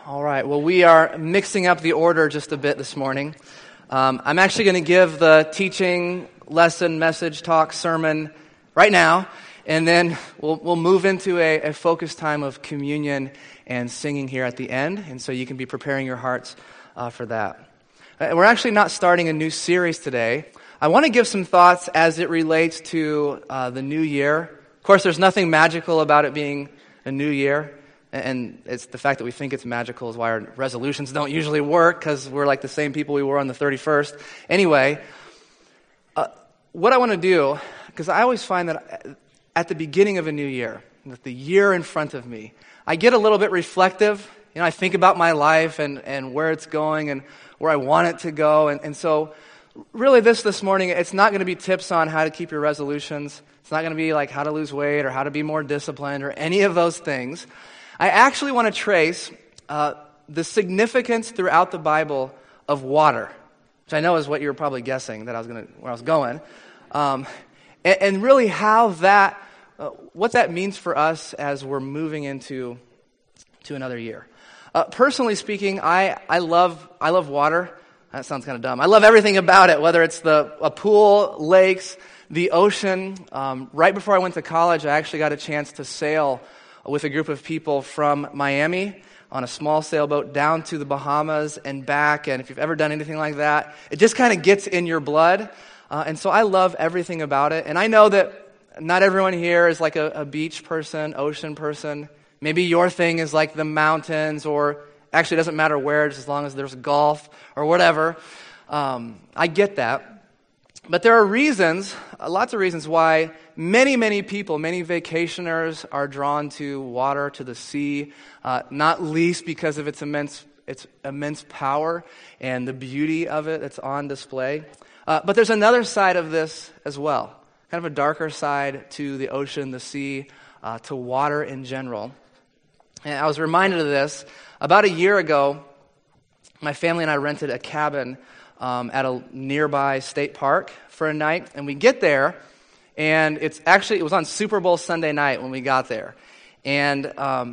All right, well, we are mixing up the order just a bit this morning. I'm actually going to give the teaching, lesson, message, talk, sermon right now, and then we'll move into a focused time of communion and singing here at the end, and so you can be preparing your hearts for that. We're actually not starting a new series today. I want to give some thoughts as it relates to the new year. Of course, there's nothing magical about it being a new year. And it's the fact that we think it's magical is why our resolutions don't usually work, because we're like the same people we were on the 31st. Anyway, what I want to do, because I always find that at the beginning of a new year, with the year in front of me, I get a little bit reflective. You know, I think about my life and where it's going and where I want it to go. And so really this morning, it's not going to be tips on how to keep your resolutions. It's not going to be like how to lose weight or how to be more disciplined or any of those things. I actually want to trace the significance throughout the Bible of water, which I know is what you were probably guessing that where I was going, and really how that, what that means for us as we're moving into another year. Personally speaking, I love water. That sounds kind of dumb. I love everything about it, whether it's a pool, lakes, the ocean. Right before I went to college, I actually got a chance to sail with a group of people from Miami on a small sailboat down to the Bahamas and back. And if you've ever done anything like that, it just kind of gets in your blood. And so I love everything about it. And I know that not everyone here is like a beach person, ocean person. Maybe your thing is like the mountains, or actually it doesn't matter where, just as long as there's golf or whatever. I get that. But there are reasons, lots of reasons why many people, many vacationers are drawn to water, to the sea, not least because of its immense power and the beauty of it that's on display. But there's another side of this as well, kind of a darker side to the ocean, the sea, to water in general. And I was reminded of this. About a year ago, my family and I rented a cabin at a nearby state park for a night, and we get there, and it was on Super Bowl Sunday night when we got there, and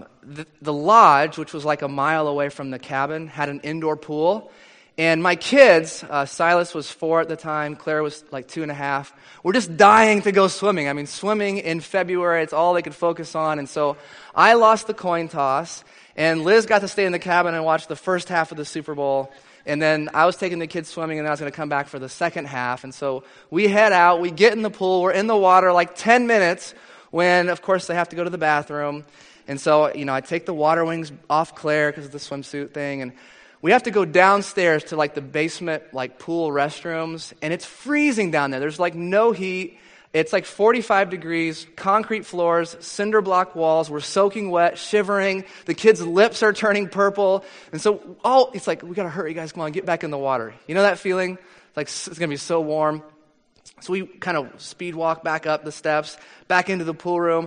the lodge, which was like a mile away from the cabin, had an indoor pool, and my kids, Silas was 4 at the time, Claire was like 2.5, were just dying to go swimming. I mean, swimming in February, it's all they could focus on, and so I lost the coin toss, and Liz got to stay in the cabin and watch the first half of the Super Bowl. And then I was taking the kids swimming, and then I was going to come back for the second half. And so we head out, we get in the pool, we're in the water like 10 minutes when, of course, they have to go to the bathroom. And so, I take the water wings off Claire because of the swimsuit thing. And we have to go downstairs to like the basement, like pool restrooms. And it's freezing down there. There's like no heat. It's like 45 degrees, concrete floors, cinder block walls. We're soaking wet, shivering. The kids' lips are turning purple. And so, it's like, we got to hurry, guys. Come on, get back in the water. You know that feeling? Like, it's going to be so warm. So we kind of speed walk back up the steps, back into the pool room.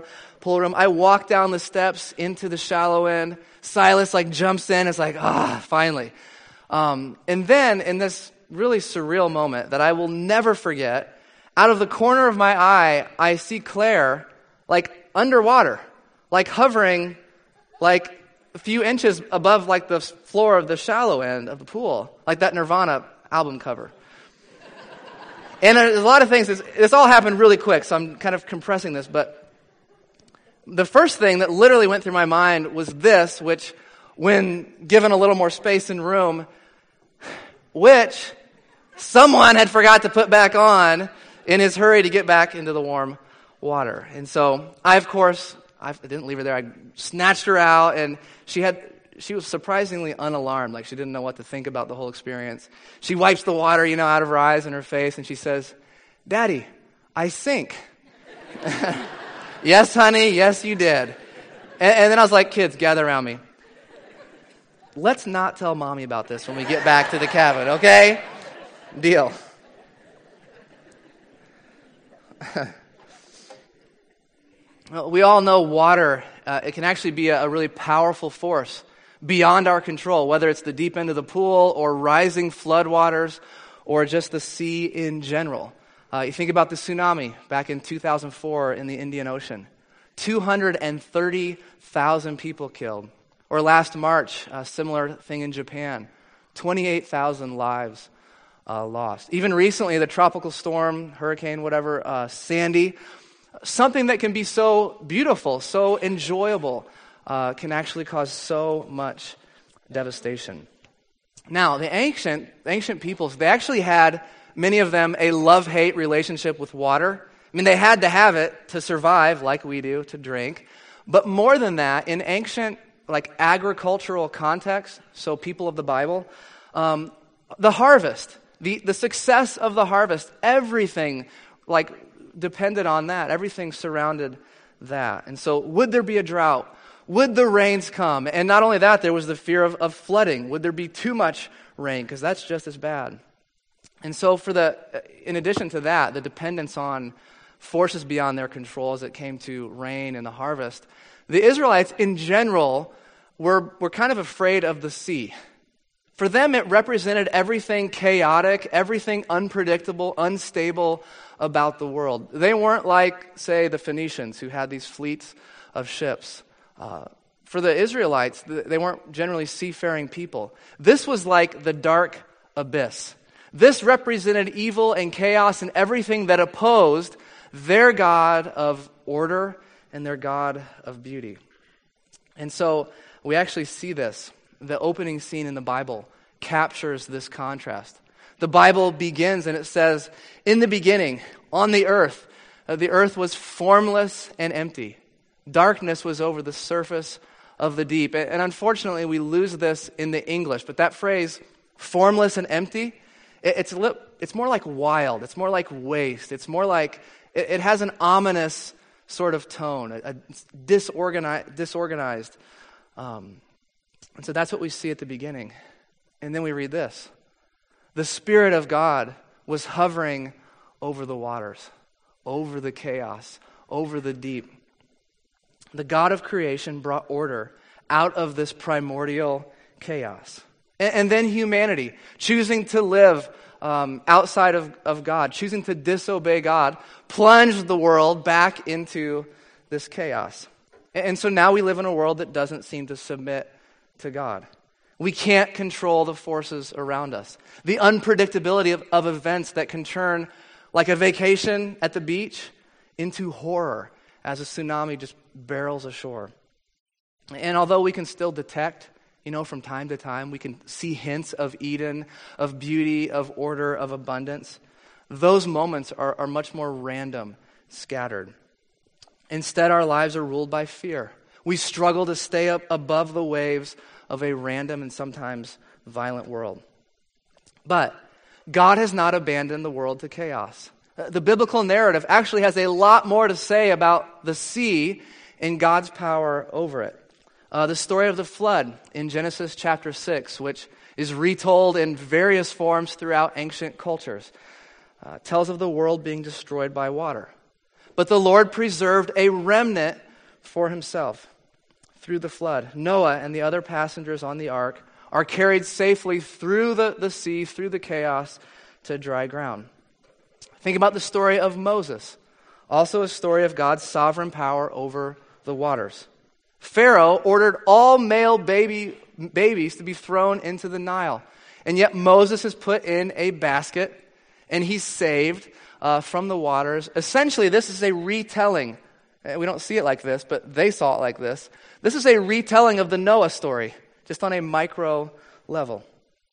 I walk down the steps into the shallow end. Silas, jumps in. It's like, finally. And then, in this really surreal moment that I will never forget, out of the corner of my eye, I see Claire, underwater, hovering, a few inches above, the floor of the shallow end of the pool, like that Nirvana album cover. And there's a lot of things, this all happened really quick, so I'm kind of compressing this, but the first thing that literally went through my mind was this, which, when given a little more space and room, which someone had forgot to put back on in his hurry to get back into the warm water. And so I didn't leave her there. I snatched her out, and she was surprisingly unalarmed, she didn't know what to think about the whole experience. She wipes the water, out of her eyes and her face, and she says, "Daddy, I sink." "Yes, honey, yes, you did." And then I was like, "Kids, gather around me. Let's not tell Mommy about this when we get back to the cabin, okay? Deal." Well, we all know water, it can actually be a really powerful force beyond our control, whether it's the deep end of the pool or rising floodwaters or just the sea in general. You think about the tsunami back in 2004 in the Indian Ocean. 230,000 people killed, Or last March, a similar thing in Japan, 28,000 lives lost. Even recently, the tropical storm, hurricane, whatever, Sandy, something that can be so beautiful, so enjoyable, can actually cause so much devastation. Now, the ancient peoples, they actually had, many of them, a love-hate relationship with water. I mean, they had to have it to survive, like we do, to drink. But more than that, in ancient, agricultural context, so people of the Bible, the harvest, the success of the harvest, everything, depended on that. Everything surrounded that. And so, would there be a drought? Would the rains come? And not only that, there was the fear of flooding. Would there be too much rain? Because that's just as bad. And so in addition to that, the dependence on forces beyond their control as it came to rain and the harvest, the Israelites in general were kind of afraid of the sea. For them, it represented everything chaotic, everything unpredictable, unstable about the world. They weren't like, say, the Phoenicians who had these fleets of ships. For the Israelites, they weren't generally seafaring people. This was like the dark abyss. This represented evil and chaos and everything that opposed their God of order and their God of beauty. And so we actually see this. The opening scene in the Bible captures this contrast. The Bible begins and it says, "In the beginning, on the earth was formless and empty. Darkness was over the surface of the deep." And unfortunately, we lose this in the English. But that phrase, formless and empty, it's more like wild. It's more like waste. It's more like, it has an ominous sort of tone, a disorganized. And so that's what we see at the beginning. And then we read this. The Spirit of God was hovering over the waters, over the chaos, over the deep. The God of creation brought order out of this primordial chaos. And then humanity, choosing to live outside of God, choosing to disobey God, plunged the world back into this chaos. And so now we live in a world that doesn't seem to submit to God. We can't control the forces around us. The unpredictability of events that can turn like a vacation at the beach into horror as a tsunami just barrels ashore. And although we can still detect, from time to time, we can see hints of Eden, of beauty, of order, of abundance, those moments are much more random, scattered. Instead, our lives are ruled by fear. We struggle to stay up above the waves of a random and sometimes violent world. But God has not abandoned the world to chaos. The biblical narrative actually has a lot more to say about the sea and God's power over it. The story of the flood in Genesis chapter 6, which is retold in various forms throughout ancient cultures, tells of the world being destroyed by water. But the Lord preserved a remnant for himself through the flood. Noah and the other passengers on the ark are carried safely through the sea, through the chaos, to dry ground. Think about the story of Moses, also a story of God's sovereign power over the waters. Pharaoh ordered all male babies to be thrown into the Nile, and yet Moses is put in a basket, and he's saved from the waters. Essentially, this is a retelling. We don't see it like this, but they saw it like this. This is a retelling of the Noah story, just on a micro level.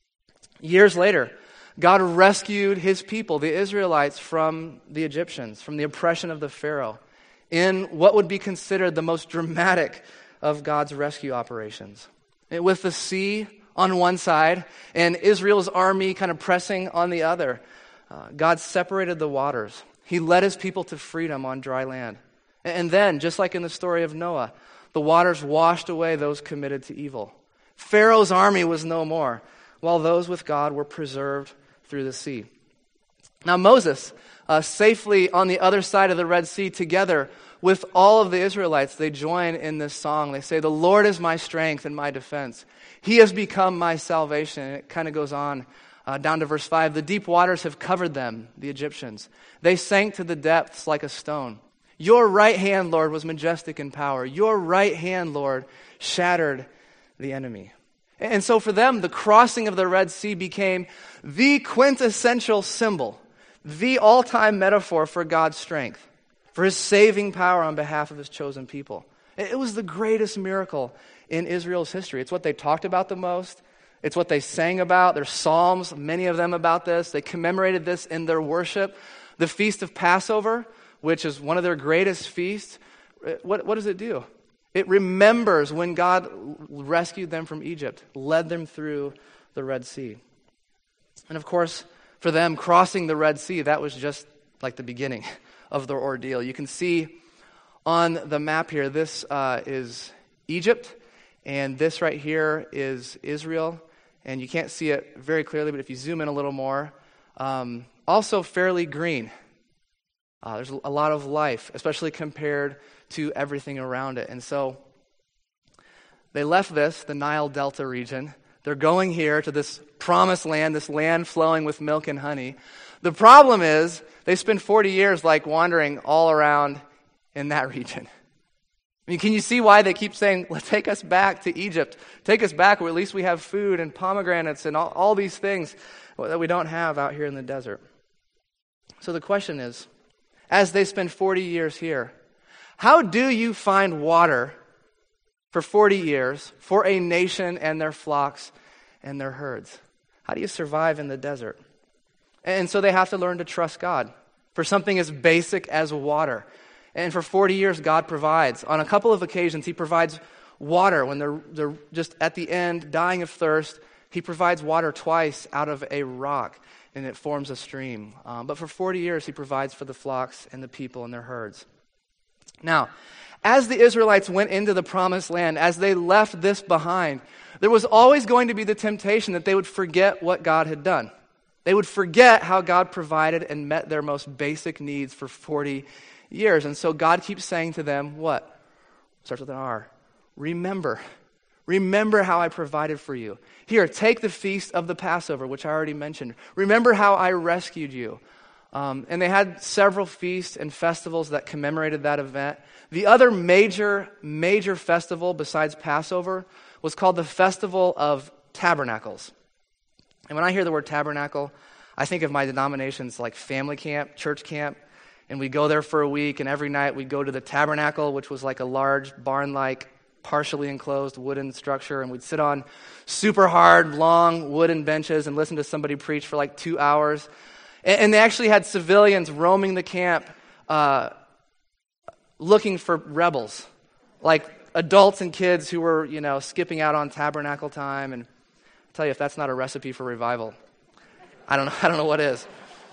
Years later, God rescued his people, the Israelites, from the Egyptians, from the oppression of the Pharaoh, in what would be considered the most dramatic of God's rescue operations. With the sea on one side and Israel's army kind of pressing on the other, God separated the waters. He led his people to freedom on dry land. And then, just like in the story of Noah, the waters washed away those committed to evil. Pharaoh's army was no more, while those with God were preserved through the sea. Now Moses, safely on the other side of the Red Sea, together with all of the Israelites, they join in this song. They say, "The Lord is my strength and my defense. He has become my salvation." And it kind of goes on down to verse 5. "The deep waters have covered them," the Egyptians. "They sank to the depths like a stone. Your right hand, Lord, was majestic in power. Your right hand, Lord, shattered the enemy. And so for them, the crossing of the Red Sea became the quintessential symbol, the all-time metaphor for God's strength, for his saving power on behalf of his chosen people. It was the greatest miracle in Israel's history. It's what they talked about the most. It's what they sang about. There's psalms, many of them about this. They commemorated this in their worship. The Feast of Passover, which is one of their greatest feasts, what does it do? It remembers when God rescued them from Egypt, led them through the Red Sea. And of course, for them, crossing the Red Sea, that was just like the beginning of their ordeal. You can see on the map here, this is Egypt, and this right here is Israel. And you can't see it very clearly, but if you zoom in a little more, also fairly green. There's a lot of life, especially compared to everything around it. And so they left the Nile Delta region. They're going here to this promised land, this land flowing with milk and honey. The problem is they spend 40 years like wandering all around in that region. I mean, can you see why they keep saying, take us back to Egypt. Take us back where at least we have food and pomegranates and all these things that we don't have out here in the desert. So the question is, as they spend 40 years here, how do you find water for 40 years for a nation and their flocks and their herds? How do you survive in the desert? And so they have to learn to trust God for something as basic as water. And for 40 years, God provides. On a couple of occasions, he provides water when they're just at the end, dying of thirst. He provides water twice out of a rock, and it forms a stream. But for 40 years, he provides for the flocks and the people and their herds. Now, as the Israelites went into the promised land, as they left this behind, there was always going to be the temptation that they would forget what God had done. They would forget how God provided and met their most basic needs for 40 years. And so God keeps saying to them, what? Starts with an R. Remember. Remember how I provided for you. Here, take the feast of the Passover, which I already mentioned. Remember how I rescued you. And they had several feasts and festivals that commemorated that event. The other major festival besides Passover was called the Festival of Tabernacles. And when I hear the word tabernacle, I think of my denomination's like family camp, church camp. And we go there for a week, and every night we go to the tabernacle, which was like a large barn-like, partially enclosed wooden structure, and we'd sit on super hard, long wooden benches and listen to somebody preach for like 2 hours. And they actually had civilians roaming the camp looking for rebels, like adults and kids who were, skipping out on tabernacle time. And I'll tell you, if that's not a recipe for revival, I don't know what is.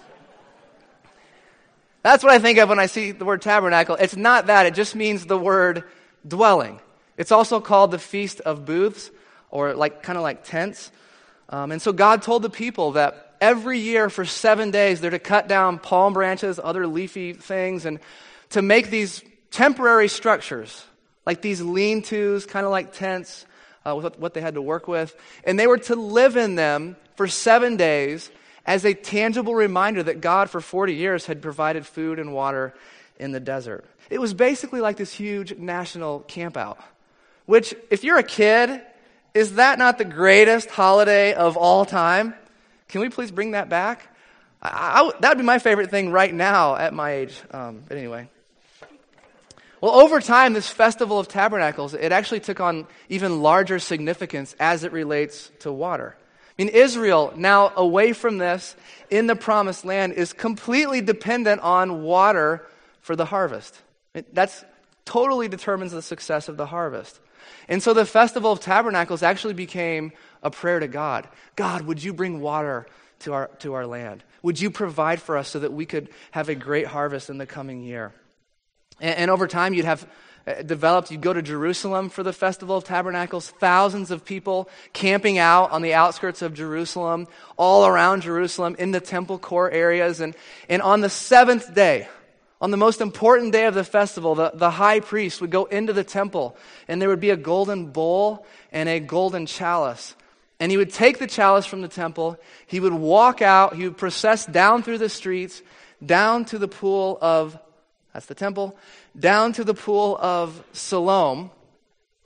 That's what I think of when I see the word tabernacle. It's not that. It just means the word dwelling. It's also called the Feast of Booths, or kind of like tents. And so God told the people that every year for 7 days they're to cut down palm branches, other leafy things, and to make these temporary structures, like these lean-tos, kind of like tents, with what they had to work with. And they were to live in them for 7 days as a tangible reminder that God for 40 years had provided food and water in the desert. It was basically like this huge national campout, which, if you're a kid, is that not the greatest holiday of all time? Can we please bring that back? That would be my favorite thing right now at my age. But anyway. Well, over time, this Festival of Tabernacles, it actually took on even larger significance as it relates to water. I mean, Israel, now away from this, in the Promised Land, is completely dependent on water for the harvest. That's totally determines the success of the harvest. And so the Festival of Tabernacles actually became a prayer to God. God, would you bring water to our land? Would you provide for us so that we could have a great harvest in the coming year? And over time, you'd go to Jerusalem for the Festival of Tabernacles, thousands of people camping out on the outskirts of Jerusalem, all around Jerusalem, in the temple core areas. And on the seventh day, on the most important day of the festival, the high priest would go into the temple, and there would be a golden bowl and a golden chalice. And he would take the chalice from the temple, he would walk out, he would process down through the streets, down to the pool of, that's the temple, down to the pool of Siloam,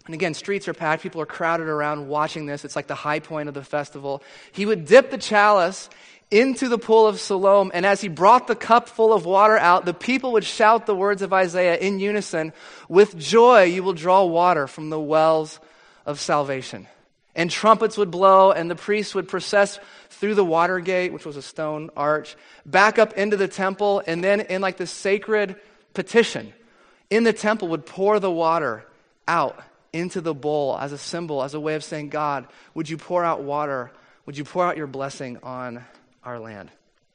And again, streets are packed. People are crowded around watching this. It's like the high point of the festival. He would dip the chalice into the pool of Siloam, and as he brought the cup full of water out, the people would shout the words of Isaiah in unison, "With joy you will draw water from the wells of salvation." And trumpets would blow, and the priests would process through the water gate, which was a stone arch, back up into the temple, and then in like this sacred petition, in the temple would pour the water out into the bowl as a symbol, as a way of saying, God, would you pour out water? Would you pour out your blessing on our land?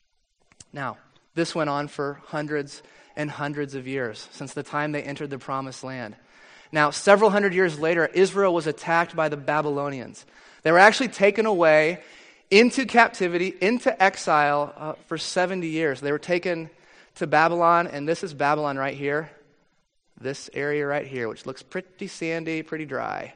Now, this went on for hundreds and hundreds of years, since the time they entered the promised land. Now, several hundred years later, Israel was attacked by the Babylonians. They were actually taken away into captivity, into exile for 70 years. They were taken to Babylon, and this is Babylon right here. This area right here, which looks pretty sandy, pretty dry,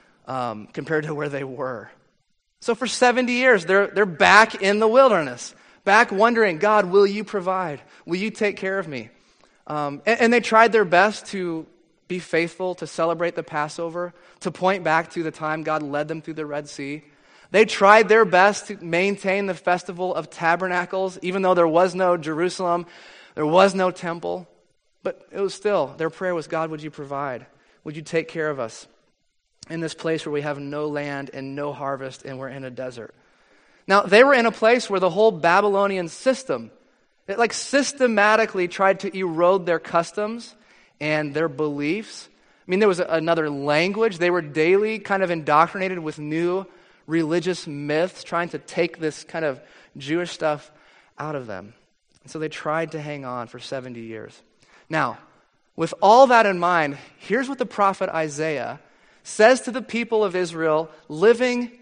compared to where they were. So for 70 years, they're back in the wilderness, back wondering, God, will you provide? Will you take care of me? And they tried their best to be faithful, to celebrate the Passover, to point back to the time God led them through the Red Sea. They tried their best to maintain the Festival of Tabernacles, even though there was no Jerusalem, there was no temple. But it was still, their prayer was, God, would you provide? Would you take care of us in this place where we have no land and no harvest and we're in a desert? Now, they were in a place where the whole Babylonian system, it like systematically tried to erode their customs and their beliefs. I mean, there was another language. They were daily kind of indoctrinated with new religious myths, trying to take this kind of Jewish stuff out of them. And so they tried to hang on for 70 years. Now, with all that in mind, here's what the prophet Isaiah says to the people of Israel living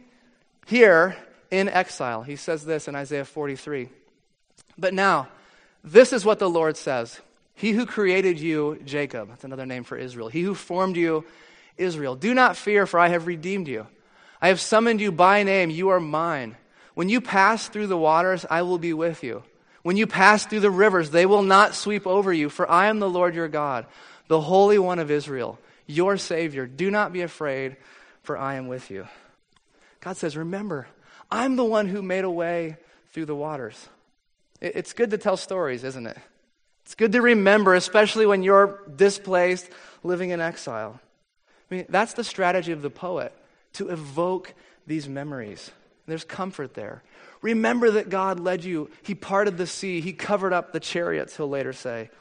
here in exile. He says this in Isaiah 43. But now, this is what the Lord says. He who created you, Jacob, that's another name for Israel. He who formed you, Israel. Do not fear, for I have redeemed you. I have summoned you by name. You are mine. When you pass through the waters, I will be with you. When you pass through the rivers, they will not sweep over you, for I am the Lord your God, the Holy One of Israel, your Savior. Do not be afraid, for I am with you. God says, remember, I'm the one who made a way through the waters. It's good to tell stories, isn't it? It's good to remember, especially when you're displaced, living in exile. I mean, that's the strategy of the poet, to evoke these memories. There's comfort there. Remember that God led you. He parted the sea. He covered up the chariots, he'll later say.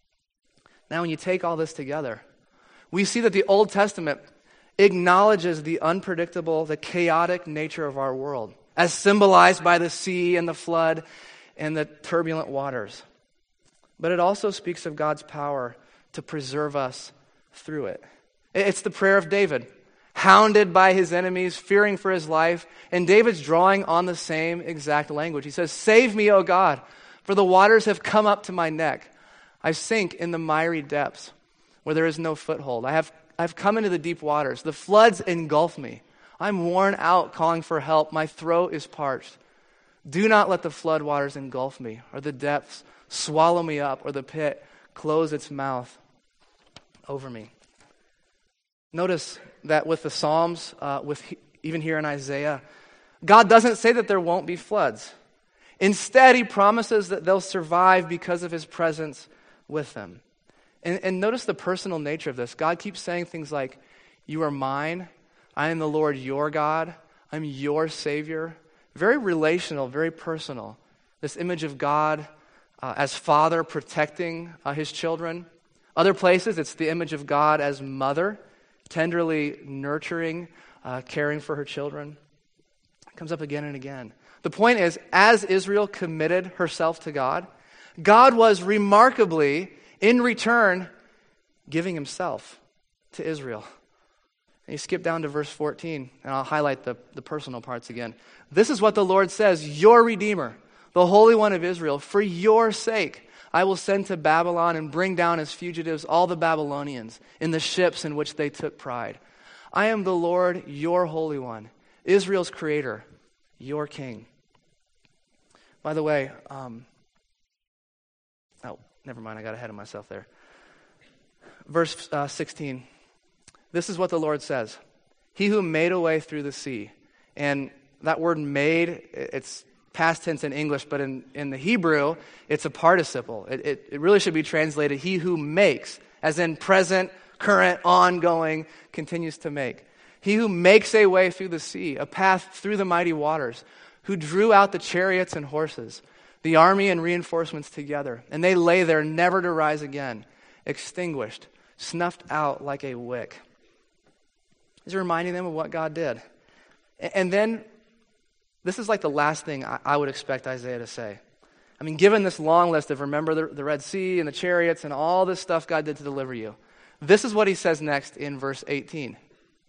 Now, when you take all this together, we see that the Old Testament acknowledges the unpredictable, the chaotic nature of our world, as symbolized by the sea and the flood and the turbulent waters. But it also speaks of God's power to preserve us through it. It's the prayer of David, hounded by his enemies, fearing for his life. And David's drawing on the same exact language. He says, save me, O God, for the waters have come up to my neck. I sink in the miry depths where there is no foothold. I've come into the deep waters. The floods engulf me. I'm worn out calling for help. My throat is parched. Do not let the flood waters engulf me, or the depths swallow me up, or the pit close its mouth over me. Notice that with the Psalms, even here in Isaiah, God doesn't say that there won't be floods. Instead, he promises that they'll survive because of his presence with them. And notice the personal nature of this. God keeps saying things like, you are mine, I am the Lord your God, I'm your Savior. Very relational, very personal. This image of God as Father protecting his children. Other places, it's the image of God as Mother, tenderly nurturing, caring for her children. It comes up again and again. The point is, as Israel committed herself to God, God was remarkably, in return, giving himself to Israel. And you skip down to verse 14, and I'll highlight the personal parts again. This is what the Lord says, your Redeemer, the Holy One of Israel, for your sake, I will send to Babylon and bring down as fugitives all the Babylonians in the ships in which they took pride. I am the Lord, your Holy One, Israel's Creator, your King. By the way, never mind, I got ahead of myself there. Verse 16. This is what the Lord says. He who made a way through the sea. And that word made, it's past tense in English, but in the Hebrew, it's a participle. It really should be translated, he who makes, as in present, current, ongoing, continues to make. He who makes a way through the sea, a path through the mighty waters, who drew out the chariots and horses, the army and reinforcements together, and they lay there never to rise again, extinguished, snuffed out like a wick. He's reminding them of what God did. And then, this is like the last thing I would expect Isaiah to say. I mean, given this long list of remember the Red Sea and the chariots and all this stuff God did to deliver you, this is what he says next in verse 18.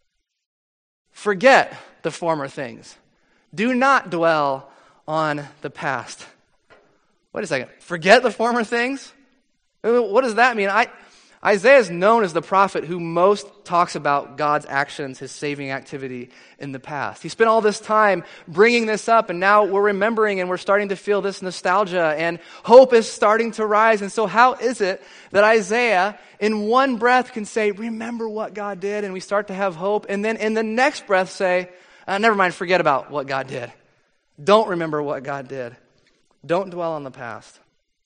Forget the former things. Do not dwell on the past. Wait a second. Forget the former things? What does that mean? Isaiah is known as the prophet who most talks about God's actions, his saving activity in the past. He spent all this time bringing this up, and now we're remembering and we're starting to feel this nostalgia, and hope is starting to rise. And so how is it that Isaiah, in one breath, can say, remember what God did, and we start to have hope, and then in the next breath say, never mind, forget about what God did. Don't remember what God did. Don't dwell on the past.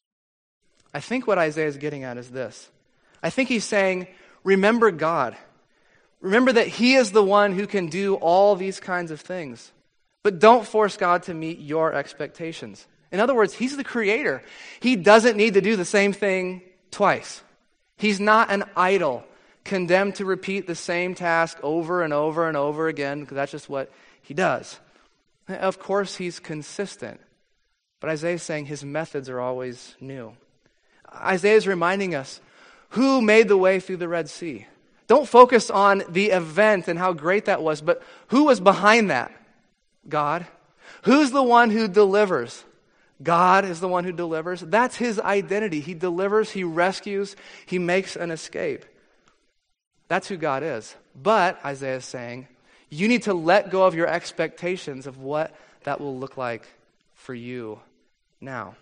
I think what Isaiah is getting at is this. I think he's saying, remember God. Remember that he is the one who can do all these kinds of things. But don't force God to meet your expectations. In other words, he's the creator. He doesn't need to do the same thing twice. He's not an idol condemned to repeat the same task over and over and over again, because that's just what he does. Of course, he's consistent. But Isaiah is saying his methods are always new. Isaiah is reminding us, who made the way through the Red Sea? Don't focus on the event and how great that was, but who was behind that? God. Who's the one who delivers? God is the one who delivers. That's his identity. He delivers, he rescues, he makes an escape. That's who God is. But, Isaiah is saying, you need to let go of your expectations of what that will look like for you now.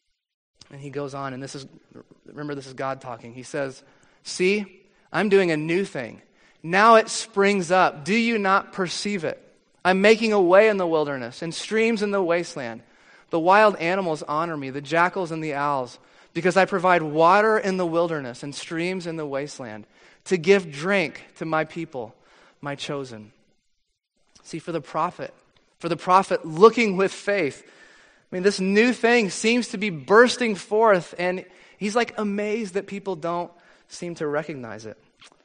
And he goes on, and this is God talking. He says, see, I'm doing a new thing. Now it springs up. Do you not perceive it? I'm making a way in the wilderness and streams in the wasteland. The wild animals honor me, the jackals and the owls, because I provide water in the wilderness and streams in the wasteland to give drink to my people, my chosen. See, for the prophet looking with faith, I mean, this new thing seems to be bursting forth, and he's like amazed that people don't seem to recognize it.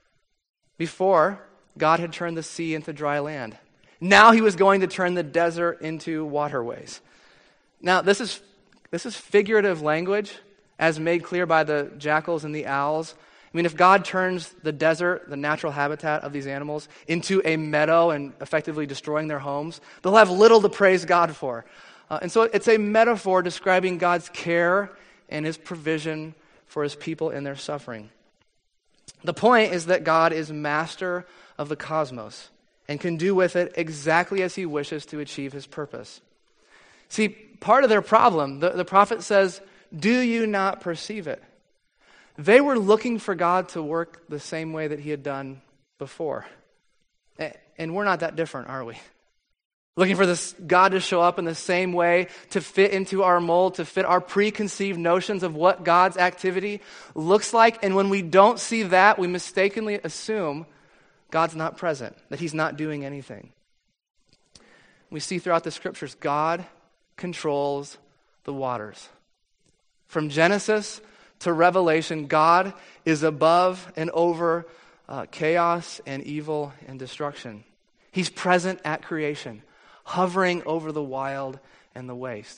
Before, God had turned the sea into dry land. Now he was going to turn the desert into waterways. Now, this is figurative language, as made clear by the jackals and the owls. I mean, if God turns the desert, the natural habitat of these animals, into a meadow and effectively destroying their homes, they'll have little to praise God for. And so it's a metaphor describing God's care and his provision for his people in their suffering. The point is that God is master of the cosmos and can do with it exactly as he wishes to achieve his purpose. See, part of their problem, the prophet says, do you not perceive it? They were looking for God to work the same way that he had done before. And we're not that different, are we? Looking for this God to show up in the same way, to fit into our mold, to fit our preconceived notions of what God's activity looks like. And when we don't see that, we mistakenly assume God's not present, that he's not doing anything. We see throughout the scriptures, God controls the waters. From Genesis to Revelation, God is above and over chaos and evil and destruction. He's present at creation, hovering over the wild and the waste.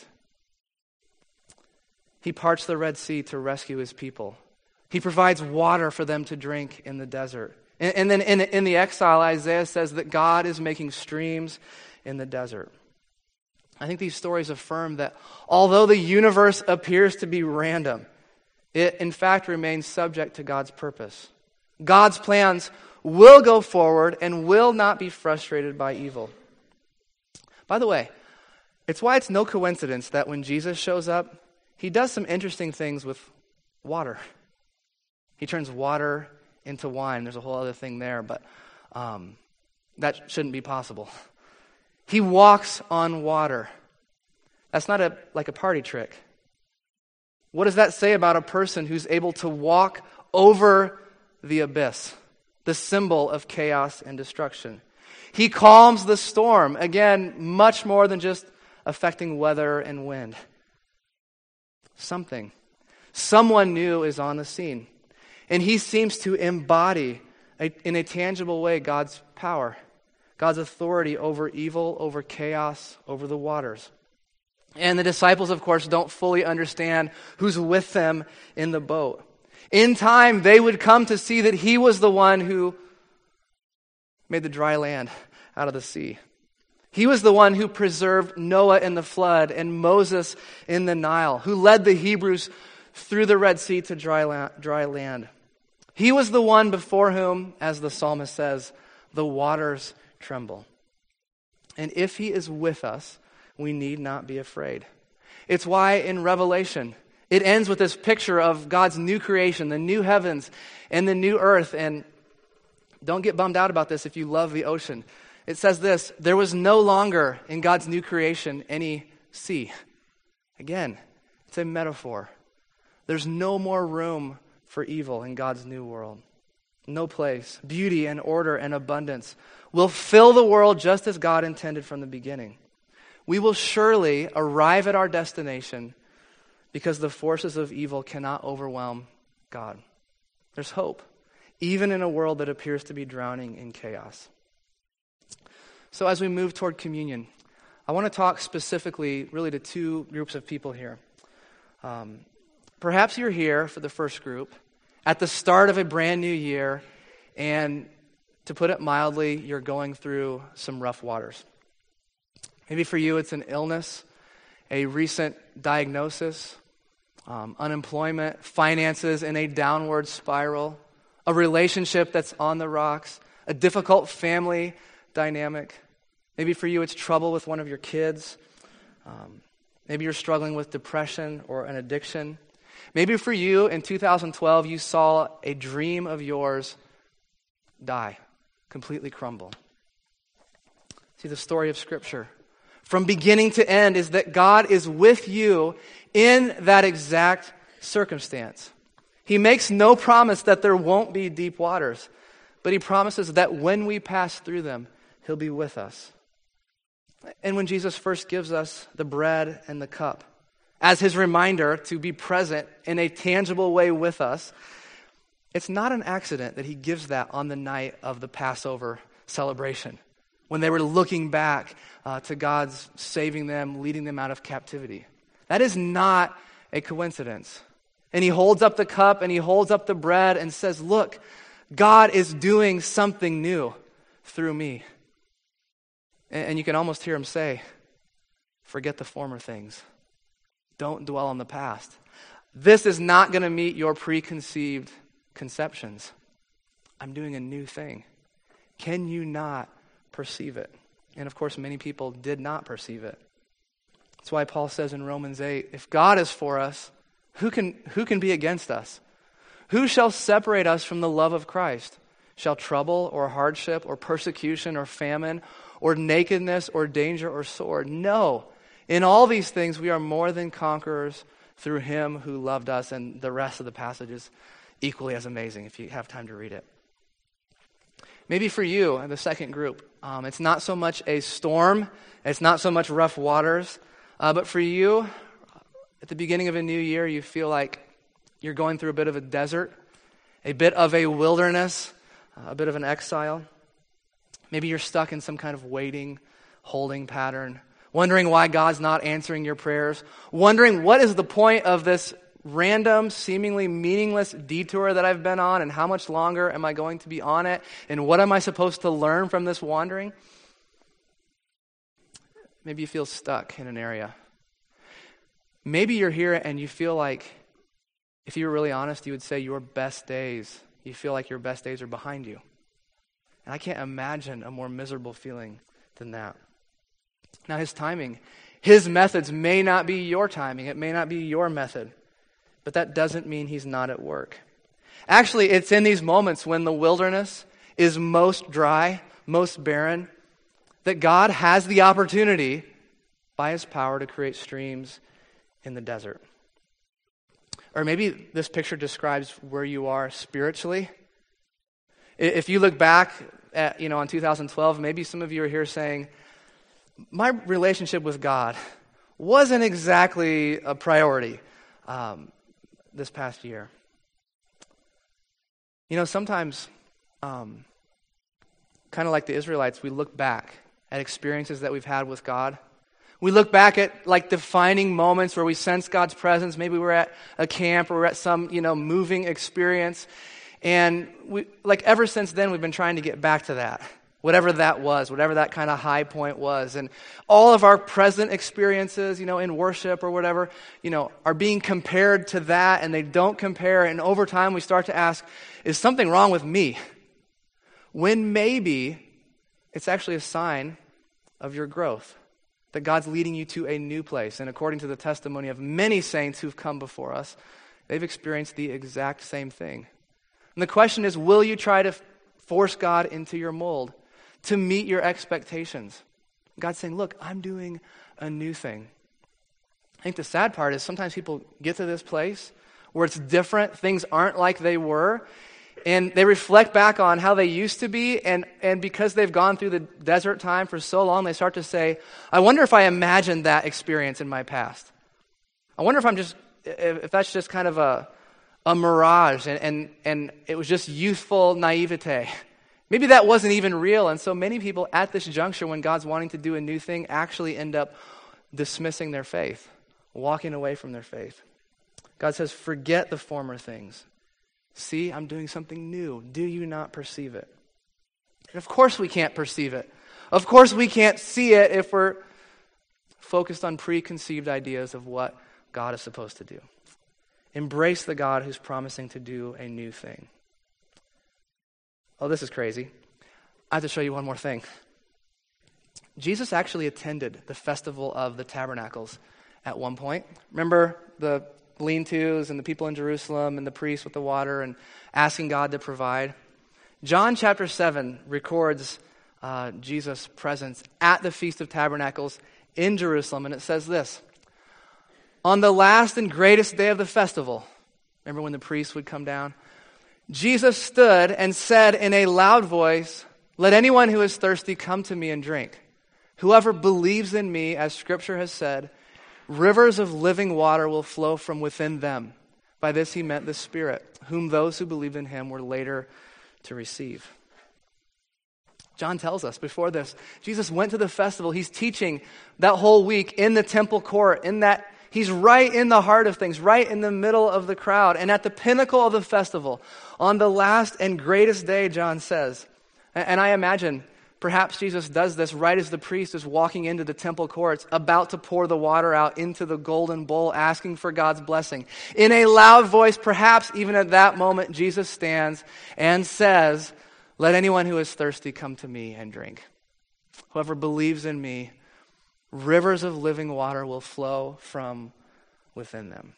He parts the Red Sea to rescue his people. He provides water for them to drink in the desert. And then in the exile, Isaiah says that God is making streams in the desert. I think these stories affirm that although the universe appears to be random, it in fact remains subject to God's purpose. God's plans will go forward and will not be frustrated by evil. By the way, it's why it's no coincidence that when Jesus shows up, he does some interesting things with water. He turns water into wine. There's a whole other thing there, but that shouldn't be possible. He walks on water. That's not like a party trick. What does that say about a person who's able to walk over the abyss, the symbol of chaos and destruction? He calms the storm. Again, much more than just affecting weather and wind. Someone new is on the scene. And he seems to embody, in a tangible way, God's power, God's authority over evil, over chaos, over the waters. And the disciples, of course, don't fully understand who's with them in the boat. In time, they would come to see that he was the one who made the dry land out of the sea. He was the one who preserved Noah in the flood and Moses in the Nile, who led the Hebrews through the Red Sea to dry land. He was the one before whom, as the psalmist says, the waters tremble. And if he is with us, we need not be afraid. It's why in Revelation, it ends with this picture of God's new creation, the new heavens and the new earth. And don't get bummed out about this if you love the ocean. It says this: there was no longer in God's new creation any sea. Again, it's a metaphor. There's no more room for evil in God's new world. No place. Beauty and order and abundance will fill the world just as God intended from the beginning. We will surely arrive at our destination because the forces of evil cannot overwhelm God. There's hope, even in a world that appears to be drowning in chaos. So as we move toward communion, I want to talk specifically really to two groups of people here. Perhaps you're here for the first group at the start of a brand new year, and to put it mildly, you're going through some rough waters. Maybe for you it's an illness, a recent diagnosis, unemployment, finances in a downward spiral, a relationship that's on the rocks, a difficult family dynamic. Maybe for you it's trouble with one of your kids. Maybe you're struggling with depression or an addiction. Maybe for you in 2012 you saw a dream of yours die, completely crumble. See, the story of Scripture from beginning to end is that God is with you in that exact circumstance. He makes no promise that there won't be deep waters, but he promises that when we pass through them, he'll be with us. And when Jesus first gives us the bread and the cup as his reminder to be present in a tangible way with us, it's not an accident that he gives that on the night of the Passover celebration, when they were looking back to God's saving them, leading them out of captivity. That is not a coincidence. And he holds up the cup and he holds up the bread and says, look, God is doing something new through me. And you can almost hear him say, forget the former things. Don't dwell on the past. This is not going to meet your preconceived conceptions. I'm doing a new thing. Can you not perceive it? And of course, many people did not perceive it. That's why Paul says in Romans 8, if God is for us, who can be against us? Who shall separate us from the love of Christ? Shall trouble or hardship or persecution or famine or nakedness or danger or sword? No. In all these things we are more than conquerors through him who loved us. And the rest of the passage is equally as amazing if you have time to read it. Maybe for you, the second group, it's not so much a storm, it's not so much rough waters, but for you, at the beginning of a new year, you feel like you're going through a bit of a desert, a bit of a wilderness, a bit of an exile. Maybe you're stuck in some kind of waiting, holding pattern, wondering why God's not answering your prayers, wondering what is the point of this random, seemingly meaningless detour that I've been on, and how much longer am I going to be on it, and what am I supposed to learn from this wandering? Maybe you feel stuck in an area. Maybe you're here and you feel like, if you were really honest, you would say your best days, you feel like your best days are behind you. And I can't imagine a more miserable feeling than that. Now, his timing, his methods may not be your timing. It may not be your method. But that doesn't mean he's not at work. Actually, it's in these moments when the wilderness is most dry, most barren, that God has the opportunity by his power to create streams in the desert. Or maybe this picture describes where you are spiritually. If you look back at, on 2012, maybe some of you are here saying, my relationship with God wasn't exactly a priority this past year. Sometimes, kind of like the Israelites, we look back at experiences that we've had with God. We look back at defining moments where we sense God's presence. Maybe we're at a camp or we're at some, moving experience. And we, ever since then, we've been trying to get back to that. Whatever that was, whatever that kind of high point was. And all of our present experiences, in worship or whatever, are being compared to that, and they don't compare. And over time, we start to ask, is something wrong with me? When maybe it's actually a sign of your growth, that God's leading you to a new place. And according to the testimony of many saints who've come before us, they've experienced the exact same thing. And the question is, will you try to force God into your mold to meet your expectations? God's saying, look, I'm doing a new thing. I think the sad part is sometimes people get to this place where it's different, things aren't like they were, and they reflect back on how they used to be, and because they've gone through the desert time for so long, they start to say, I wonder if I imagined that experience in my past. I wonder if that's just kind of a mirage, and it was just youthful naivete. Maybe that wasn't even real, and so many people at this juncture, when God's wanting to do a new thing, actually end up dismissing their faith, walking away from their faith. God says, forget the former things. See, I'm doing something new. Do you not perceive it? And of course we can't perceive it. Of course we can't see it if we're focused on preconceived ideas of what God is supposed to do. Embrace the God who's promising to do a new thing. Oh, this is crazy. I have to show you one more thing. Jesus actually attended the Festival of the Tabernacles at one point. Remember the lean-tos and the people in Jerusalem and the priests with the water and asking God to provide? John chapter 7 records Jesus' presence at the Feast of Tabernacles in Jerusalem, and it says this: on the last and greatest day of the festival, remember when the priests would come down? Jesus stood and said in a loud voice, let anyone who is thirsty come to me and drink. Whoever believes in me, as Scripture has said, rivers of living water will flow from within them. By this he meant the Spirit, whom those who believed in him were later to receive. John tells us before this, Jesus went to the festival. He's teaching that whole week in the temple court, in that he's right in the heart of things, right in the middle of the crowd. And at the pinnacle of the festival, on the last and greatest day, John says, and I imagine perhaps Jesus does this right as the priest is walking into the temple courts, about to pour the water out into the golden bowl, asking for God's blessing. In a loud voice, perhaps even at that moment, Jesus stands and says, let anyone who is thirsty come to me and drink. Whoever believes in me, rivers of living water will flow from within them.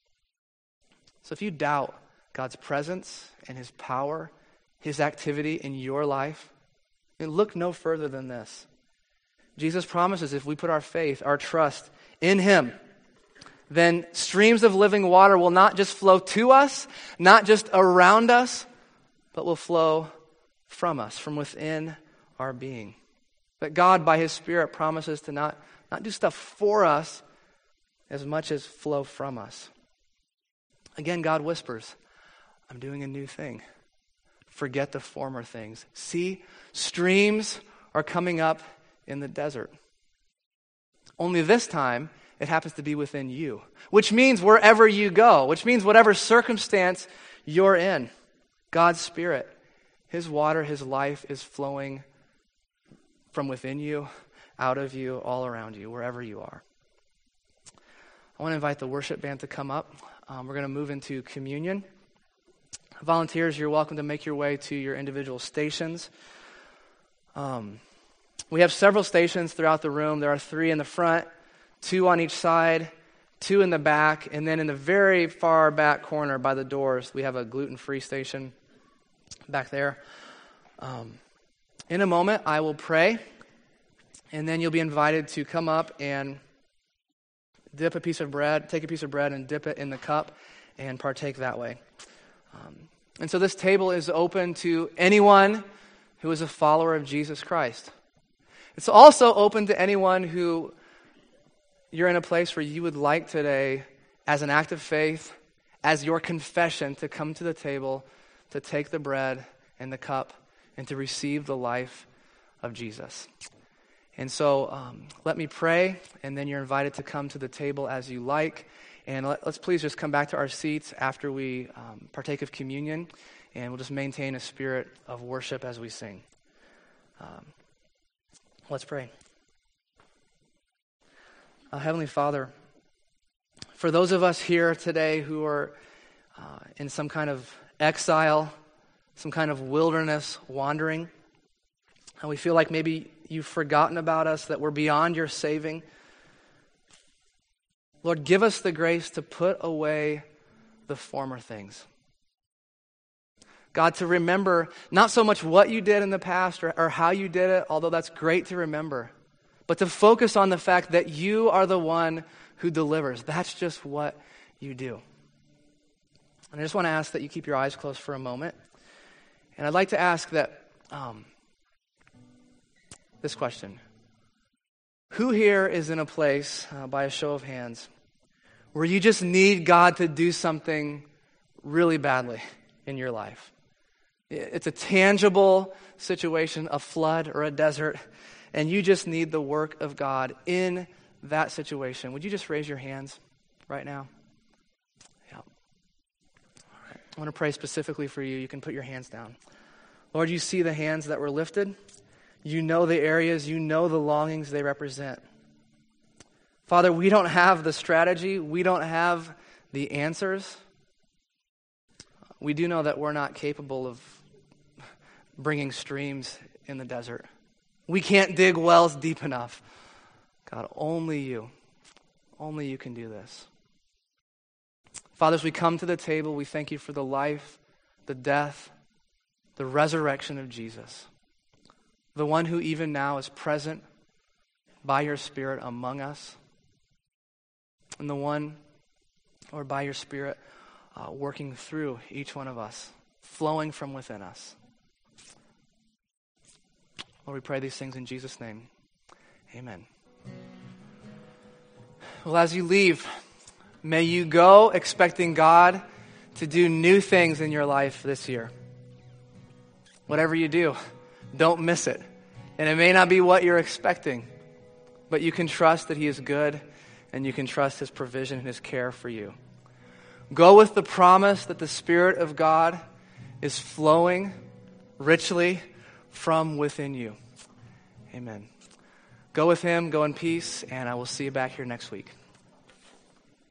So if you doubt God's presence and his power, his activity in your life, look no further than this. Jesus promises if we put our faith, our trust in him, then streams of living water will not just flow to us, not just around us, but will flow from us, from within our being. That God, by his Spirit, promises to not do stuff for us as much as flow from us. Again, God whispers, I'm doing a new thing. Forget the former things. See, streams are coming up in the desert. Only this time, it happens to be within you, which means wherever you go, which means whatever circumstance you're in, God's Spirit, his water, his life is flowing from within you, out of you, all around you, wherever you are. I want to invite the worship band to come up. We're going to move into communion. Volunteers, you're welcome to make your way to your individual stations. We have several stations throughout the room. There are 3 in the front, 2 on each side. two in the back, and then in the very far back corner by the doors, we have a gluten-free station back there. In a moment, I will pray, and then you'll be invited to come up and take a piece of bread and dip it in the cup and partake that way. And so this table is open to anyone who is a follower of Jesus Christ. It's also open to anyone who you're in a place where you would like today, as an act of faith, as your confession, to come to the table, to take the bread and the cup, and to receive the life of Jesus. And so let me pray, and then you're invited to come to the table as you like. And let's please just come back to our seats after we partake of communion, and we'll just maintain a spirit of worship as we sing. Let's pray. Heavenly Father, for those of us here today who are in some kind of exile, some kind of wilderness wandering, and we feel like maybe you've forgotten about us, that we're beyond your saving, Lord, give us the grace to put away the former things. God, to remember not so much what you did in the past or how you did it, although that's great to remember, but to focus on the fact that you are the one who delivers. That's just what you do. And I just want to ask that you keep your eyes closed for a moment. And I'd like to ask that this question. Who here is in a place, by a show of hands, where you just need God to do something really badly in your life? It's a tangible situation, a flood or a desert, and you just need the work of God in that situation. Would you just raise your hands right now? Yeah. All right. I want to pray specifically for you. You can put your hands down. Lord, you see the hands that were lifted. You know the areas, you know the longings they represent. Father, we don't have the strategy. We don't have the answers. We do know that we're not capable of bringing streams in the desert. We can't dig wells deep enough. God, only you can do this. Father, as we come to the table, we thank you for the life, the death, the resurrection of Jesus, the one who even now is present by your Spirit among us, and the one, or by your Spirit, working through each one of us, flowing from within us. Lord, we pray these things in Jesus' name. Amen. Well, as you leave, may you go expecting God to do new things in your life this year. Whatever you do, don't miss it. And it may not be what you're expecting, but you can trust that He is good, and you can trust His provision and His care for you. Go with the promise that the Spirit of God is flowing richly from within you. Amen. Go with Him, go in peace, and I will see you back here next week.